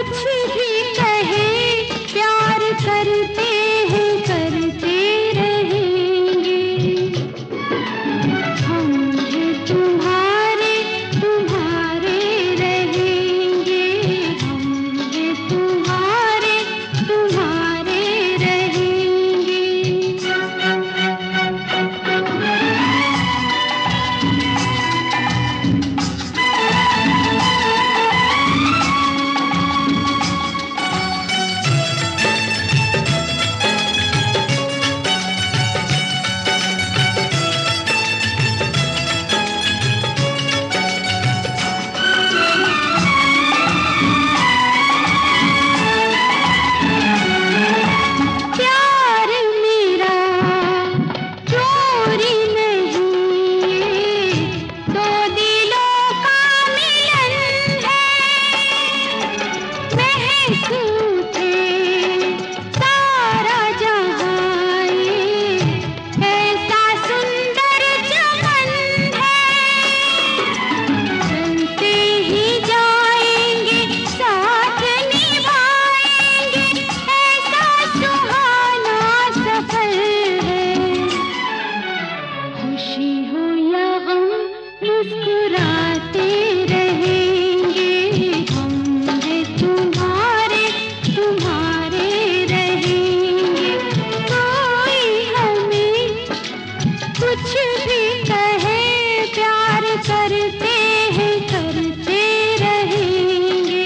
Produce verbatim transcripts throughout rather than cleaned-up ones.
कुछ भी कहे प्यार करते हैं करते रहेंगे। हम भी तुम्हारे तुम्हारे रहेंगे। हम भी तुम्हारे तुम्हारे रहेंगे। प्यार मेरा चोरी नहीं, दो दिलों का मिलन है। महक उठे सारा जहां, ये ऐसा सुंदर चमन है। चलते ही जाएंगे साथ निभाएंगे, ऐसा सुहाना सफर है। खुशी हो या गम मुस्कुराते रहेंगे। हम भी तुम्हारे तुम्हारे रहेंगे। कोई हमें कुछ भी कहे प्यार करते हैं करते रहेंगे।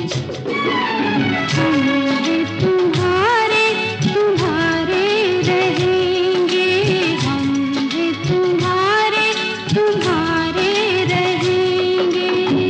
हम भी तुम्हारे तुम्हारे रहेंगे। हम भी तुम्हारे तुम्हारे रहेंगे।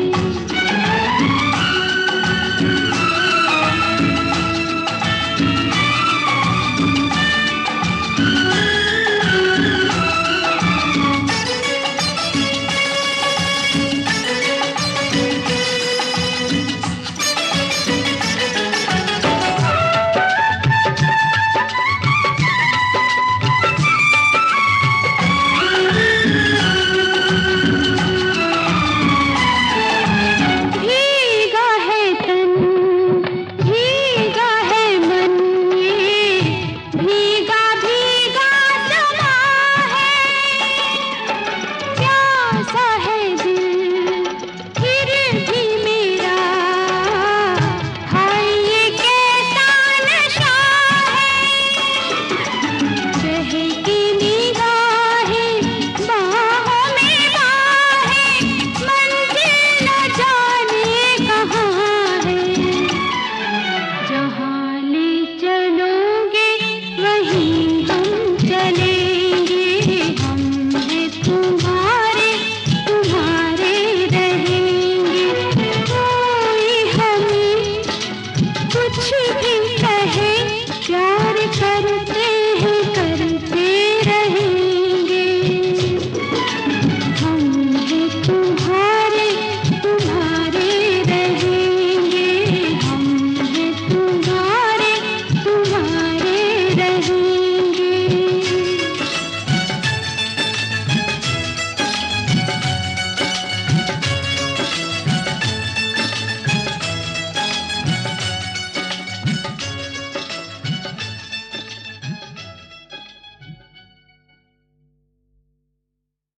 भीगा है तन भीगा है मन, ये भीगा भीगा समा है। प्यासा है दिल फिर भी मेरा, हाय ये कैसा नशा है। बहकी निगाहें बाहों में बाहें, मंजिल न जाने कहाँ है। जहाँ ले चलोगे वहीं हम चलेंगे। हम भी तुम्हारे तुम्हारे रहेंगे। कोई हमें कुछ